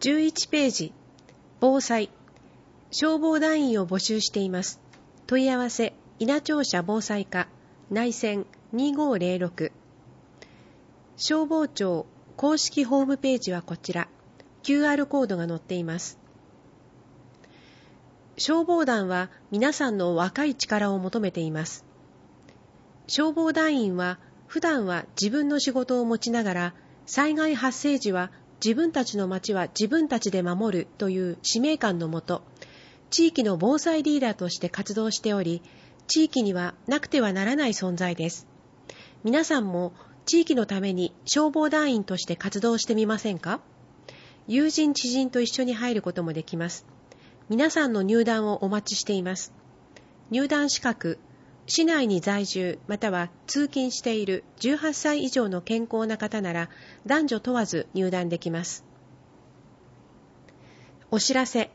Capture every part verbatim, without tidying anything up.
じゅういちページ、防災。消防団員を募集しています。問い合わせ、稲庁舎防災課、内線にごゼロろく。消防庁公式ホームページはこちら。キューアール コードが載っています。消防団は皆さんの若い力を求めています。消防団員は普段は自分の仕事を持ちながら、災害発生時は自分たちの町は自分たちで守るという使命感のもと、地域の防災リーダーとして活動しており、地域にはなくてはならない存在です。皆さんも地域のために消防団員として活動してみませんか？友人知人と一緒に入ることもできます。皆さんの入団をお待ちしています。入団資格、市内に在住または通勤しているじゅうはっさい以上の健康な方なら男女問わず入団できます。お知らせ。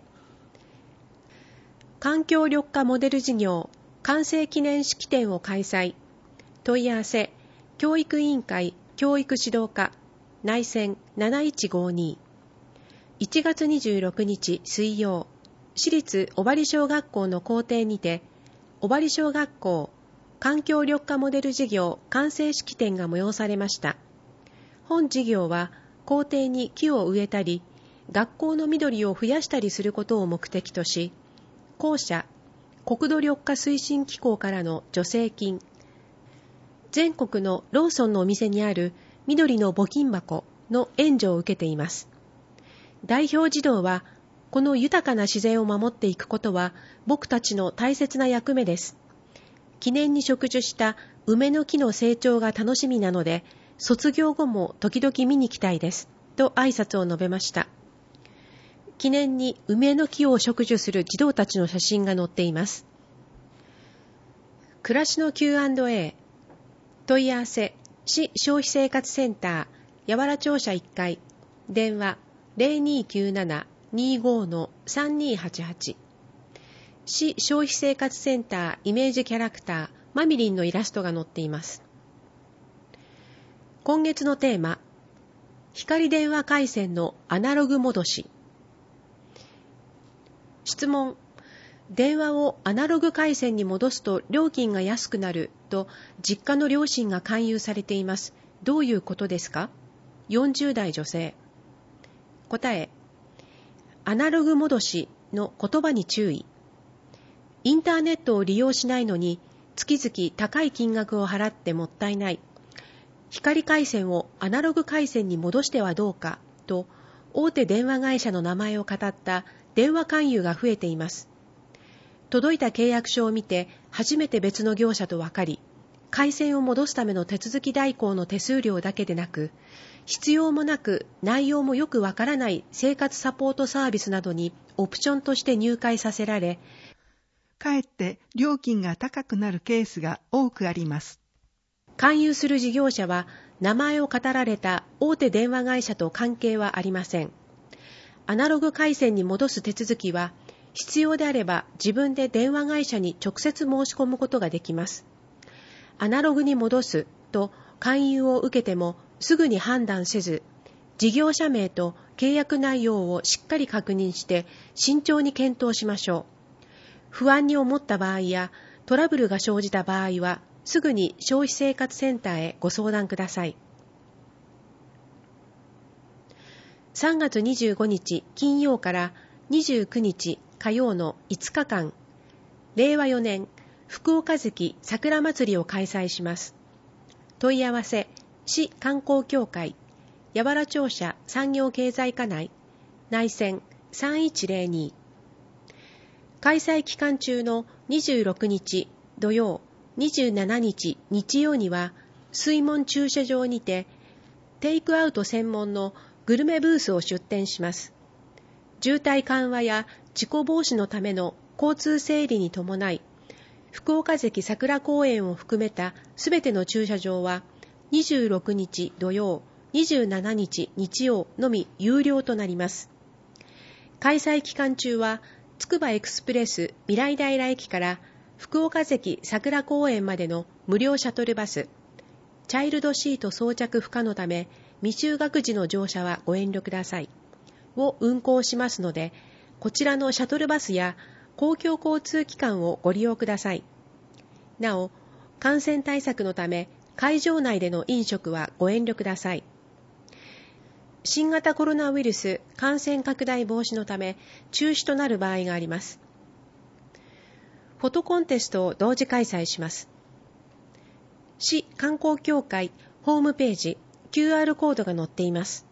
環境緑化モデル事業完成記念式典を開催。問い合わせ、教育委員会教育指導課、内線なないちごに。いちがつにじゅうろくにち水曜、市立尾張小学校の校庭にて、尾張小学校環境緑化モデル事業完成式典が催されました。本事業は校庭に木を植えたり、学校の緑を増やしたりすることを目的とし、校舎、国土緑化推進機構からの助成金、全国のローソンのお店にある緑の募金箱の援助を受けています。代表児童は、この豊かな自然を守っていくことは僕たちの大切な役目です。記念に植樹した梅の木の成長が楽しみなので、卒業後も時々見に来たいです。と挨拶を述べました。記念に梅の木を植樹する児童たちの写真が載っています。暮らしの キューアンドエー。問い合わせ、市消費生活センター、八原庁舎いっかい、電話 ゼロにきゅうなな にご さんにはちはち。市消費生活センターイメージキャラクター、マミリンのイラストが載っています。今月のテーマ、光電話回線のアナログ戻し。質問、電話をアナログ回線に戻すと料金が安くなると実家の両親が勧誘されています。どういうことですか？よんじゅうだい女性。答え、アナログ戻しの言葉に注意。インターネットを利用しないのに月々高い金額を払ってもったいない。光回線をアナログ回線に戻してはどうかと大手電話会社の名前をかたった電話勧誘が増えています。届いた契約書を見て初めて別の業者と分かり、回線を戻すための手続き代行の手数料だけでなく、必要もなく内容もよくわからない生活サポートサービスなどにオプションとして入会させられ、 かえって料金が高くなるケースが多くあります。 勧誘する事業者は名前を語られた大手電話会社と関係はありません。アナログ回線に戻す手続きは必要であれば自分で電話会社に直接申し込むことができます。アナログに戻すと勧誘を受けてもすぐに判断せず、事業者名と契約内容をしっかり確認して慎重に検討しましょう。不安に思った場合やトラブルが生じた場合はすぐに消費生活センターへご相談ください。さんがつにじゅうごにち金曜からにじゅうくにち火曜のいつかかん、れいわよねん福岡月桜祭りを開催します。問い合わせ、市観光協会、八原庁舎産業経済課内、内線さんいちゼロに。開催期間中のにじゅうろくにち土曜、にじゅうしちにち日曜には、水門駐車場にて、テイクアウト専門のグルメブースを出店します。渋滞緩和や事故防止のための交通整理に伴い、福岡関桜公園を含めたすべての駐車場はにじゅうろくにち土曜、にじゅうしちにち日曜のみ有料となります。開催期間中は、つくばエクスプレス未来平駅から福岡関桜公園までの無料シャトルバス、チャイルドシート装着不可のため、未就学児の乗車はご遠慮ください。 を運行しますので、こちらのシャトルバスや公共交通機関をご利用ください。なお、感染対策のため、会場内での飲食はご遠慮ください。新型コロナウイルス感染拡大防止のため中止となる場合があります。フォトコンテストを同時開催します。市観光協会ホームページ キューアール コードが載っています。